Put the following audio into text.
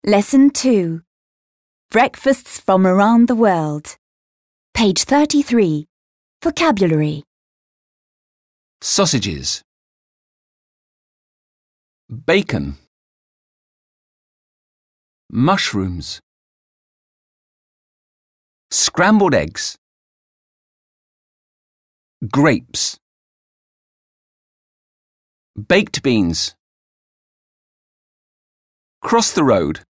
Lesson 2. Breakfasts from around the world. Page 33. Vocabulary. Sausages. Bacon. Mushrooms. Scrambled eggs. Grapes. Baked beans. Cross the road.